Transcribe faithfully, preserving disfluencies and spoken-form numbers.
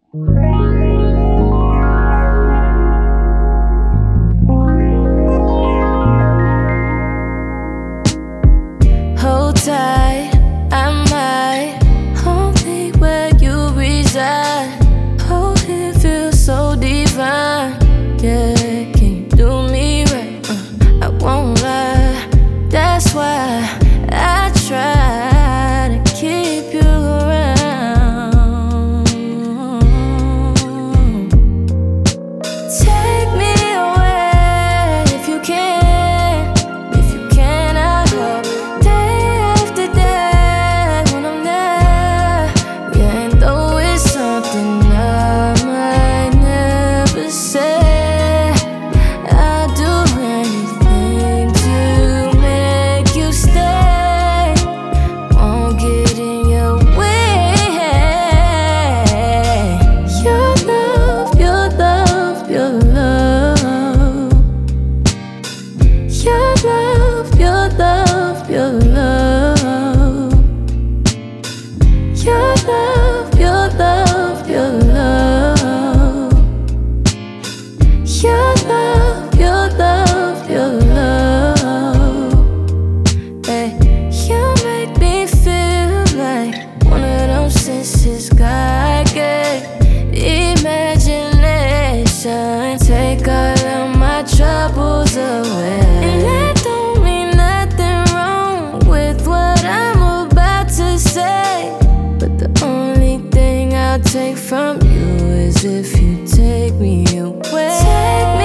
Hold tight, I might only where you reside. Oh, it feels so divine. Yeah, can you do me right? Uh, I won't lie, that's why I try to keep you around. Take me away if you can. If you can, I hope day after day when I'm there. Yeah, and though it's something I might never say, I'll do anything to make you stay. Won't get in your way. Your love, your love, your love. Your love, your love, your love. Your love, your love, your love. Your love, your love, your love. Hey, you make me feel like one of those senses God gave. Imagination, take all of my troubles away. And that don't mean nothing wrong with what I'm about to say, but the only thing I'll take from you is if you take me away. Take